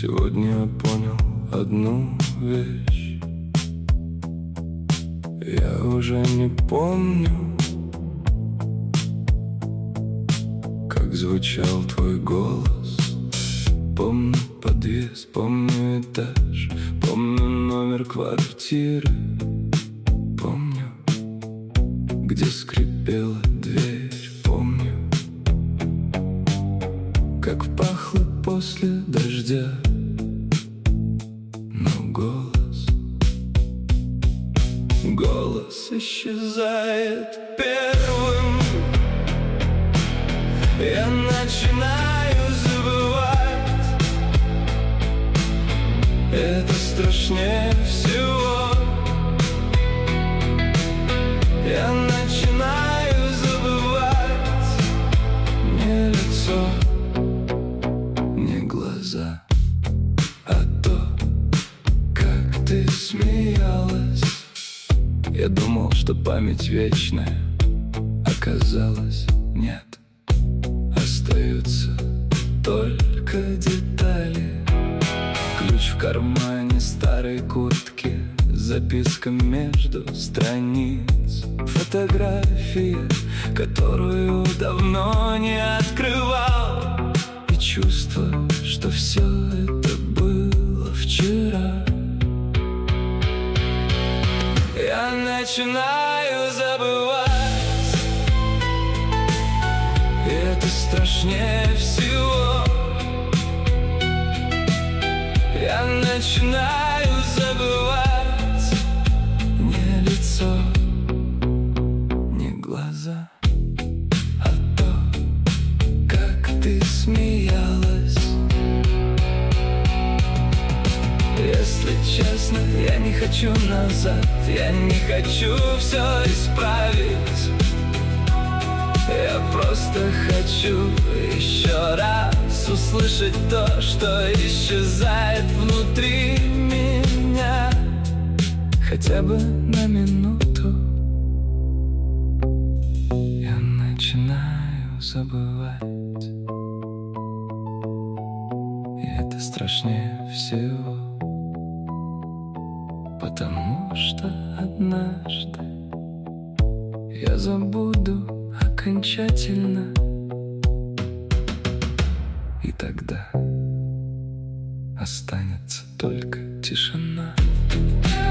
Сегодня я понял одну вещь. Я уже не помню, как звучал твой голос. Помню подъезд, помню этаж, помню номер квартиры. Помню, где скрипела дверь. Помню, как пахло после дождя. Но голос исчезает первым. Я начинаю забывать. Это страшнее всего. Я начинаю забывать. Не лицо, не глаза, а то, как ты смеялась. Я думал, что память вечная. Оказалось, нет. Остаются только детали. Ключ в кармане старой куртки, записка между страниц, фотография, которую давно не открывал, и чувство, что все это было вчера. Я начинаю забывать. И это страшнее всего. Я начинаю забывать. Не лицо, не глаза, а то, как ты смеялась. Если честно, я не хочу назад. Я не хочу все исправить. Я просто хочу еще раз услышать то, что исчезает внутри меня. Хотя бы на минуту. Я начинаю забывать. И это страшнее всего. Потому что однажды я забуду окончательно. И тогда останется только тишина.